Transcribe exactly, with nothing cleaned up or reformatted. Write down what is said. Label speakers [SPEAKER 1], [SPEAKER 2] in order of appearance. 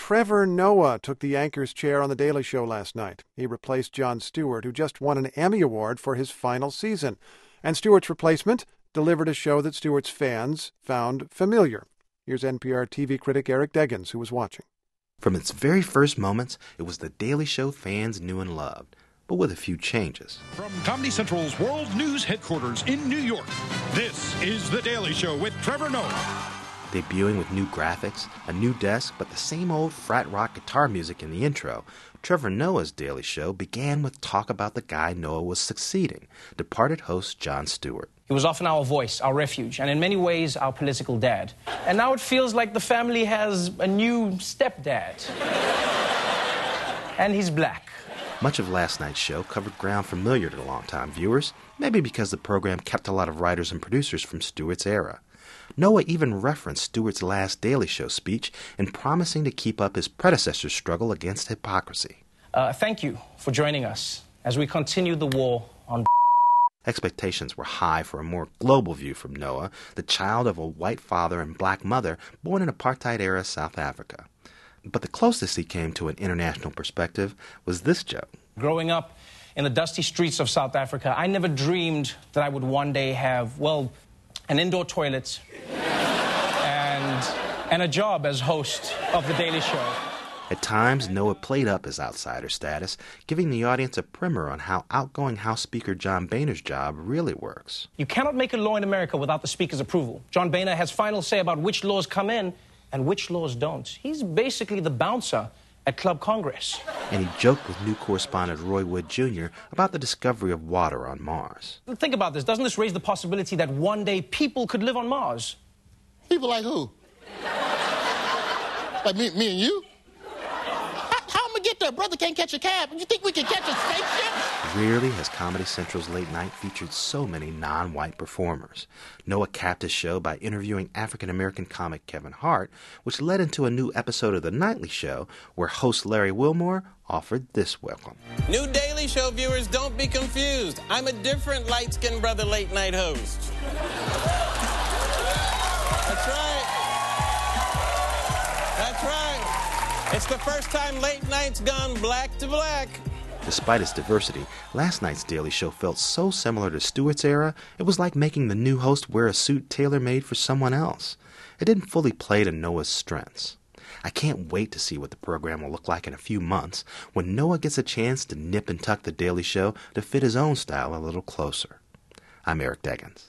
[SPEAKER 1] Trevor Noah took the anchor's chair on The Daily Show last night. He replaced Jon Stewart, who just won an Emmy Award for his final season. And Stewart's replacement delivered a show that Stewart's fans found familiar. Here's N P R T V critic Eric Deggans, who was watching.
[SPEAKER 2] From its very first moments, it was The Daily Show fans knew and loved, but with a few changes.
[SPEAKER 3] From Comedy Central's World News headquarters in New York, this is The Daily Show with Trevor Noah.
[SPEAKER 2] Debuting with new graphics, a new desk, but the same old frat rock guitar music in the intro, Trevor Noah's Daily Show began with talk about the guy Noah was succeeding, departed host Jon Stewart.
[SPEAKER 4] He was often our voice, our refuge, and in many ways our political dad. And now it feels like the family has a new stepdad. And he's black.
[SPEAKER 2] Much of last night's show covered ground familiar to longtime viewers, maybe because the program kept a lot of writers and producers from Stewart's era. Noah even referenced Stewart's last Daily Show speech in promising to keep up his predecessor's struggle against hypocrisy.
[SPEAKER 4] Uh, thank you for joining us as we continue the war on
[SPEAKER 2] Expectations were high for a more global view from Noah, the child of a white father and black mother born in apartheid-era South Africa. But the closest he came to an international perspective was this joke.
[SPEAKER 4] Growing up in the dusty streets of South Africa, I never dreamed that I would one day have, well, an indoor toilet and, and a job as host of The Daily Show.
[SPEAKER 2] At times, Noah played up his outsider status, giving the audience a primer on how outgoing House Speaker John Boehner's job really works.
[SPEAKER 4] You cannot make a law in America without the Speaker's approval. John Boehner has final say about which laws come in and which laws don't. He's basically the bouncer at Club Congress.
[SPEAKER 2] And he joked with new correspondent Roy Wood Junior about the discovery of water on Mars.
[SPEAKER 4] Think about this. Doesn't this raise the possibility that one day people could live on Mars?
[SPEAKER 5] People like who? Like me, me and you? How am I get there? Brother can't catch a cab. You think we can catch a spaceship?
[SPEAKER 2] Rarely has Comedy Central's late night featured so many non-white performers. Noah capped his show by interviewing African-American comic Kevin Hart, which led into a new episode of The Nightly Show where host Larry Wilmore offered this welcome.
[SPEAKER 6] New Daily Show viewers, don't be confused. I'm a different light-skinned brother late night host. That's right. That's right. It's the first time late night's gone black to black.
[SPEAKER 2] Despite its diversity, last night's Daily Show felt so similar to Stewart's era, it was like making the new host wear a suit tailor-made for someone else. It didn't fully play to Noah's strengths. I can't wait to see what the program will look like in a few months when Noah gets a chance to nip and tuck the Daily Show to fit his own style a little closer. I'm Eric Deggans.